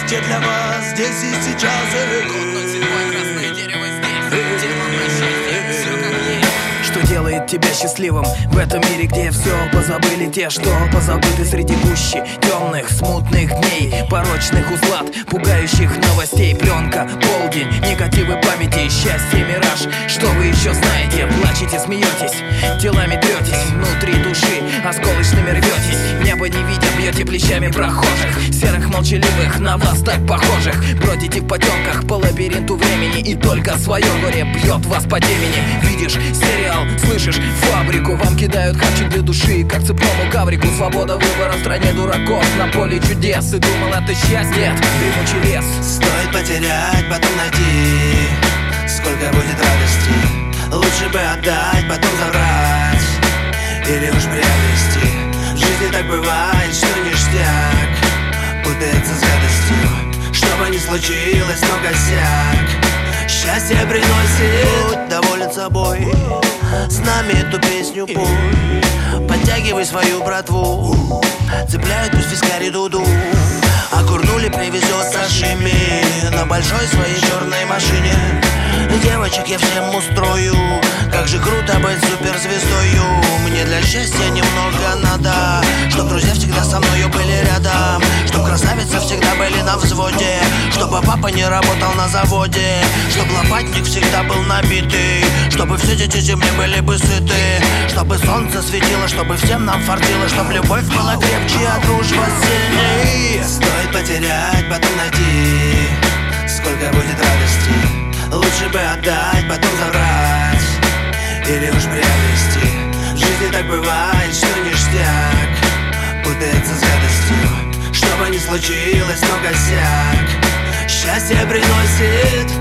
счастье для вас здесь и сейчас. Красное дерево здесь, тема про счастье, все как есть. Что делает тебя счастливым в этом мире, где все позабыли те, что позабыты среди гущи темных, смутных дней, порочных узлат, пугающих новостей. Пленка, полдень, негативы памяти, счастье, мираж. Что вы еще знаете? Плачете, смеетесь, телами третесь, внутри души осколочными рветесь. Небо не видя, бьете плечами прохожих, серых молчаливых, на вас так похожих. Бродите в потемках по лабиринту времени, и только свое горе бьет вас по темени. Видишь сериал, слышишь фабрику, вам кидают харчик для души, как цепному гаврику. Свобода выбора в стране дураков, на поле чудес. И думал, это счастье, дремучий лес. Стоит потерять, потом найти, сколько будет радости. Лучше бы отдать, потом забрать, или уж приобрести. В жизни так бывает, что ништяк путается с гадостью. Что бы ни случилось, но косяк счастье приносит. Будь доволен собой, с нами эту песню пой. Подтягивай свою братву, цепляют пусть вискари дуду. А Курнули привезет сашими на большой своей черной машине. Девочек я всем устрою, как же круто быть суперзвездою. Мне для счастья немного надо, чтоб друзья всегда со мною были рядом, чтоб красавицы всегда были на взводе, чтобы папа не работал на заводе, чтоб лопатник всегда был набитый, чтобы все дети земли были бы сыты, чтобы солнце светило, чтобы всем нам фартило, чтоб любовь была крепче, а дружба сильней. Стоит потерять, потом найти, сколько будет радости. Лучше бы отдать, потом забрать, или уж приобрести. В жизни так бывает, что ништяк путается с гадостью. Что бы ни случилось, но косяк счастье приносит.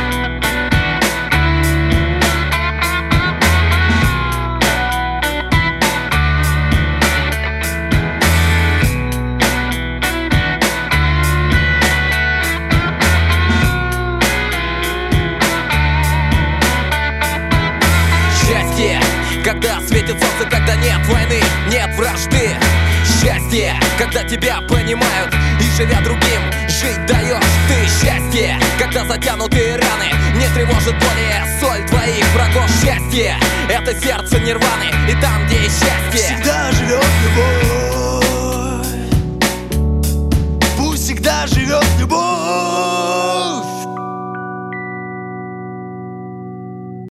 Когда светит солнце, когда нет войны, нет вражды. Счастье, когда тебя понимают и, живя другим, жить даешь ты. Счастье, когда затянутые раны не тревожит более соль твоих врагов. Счастье, это сердце нирваны, и там, где есть счастье, всегда живет любовь. Пусть всегда живет любовь.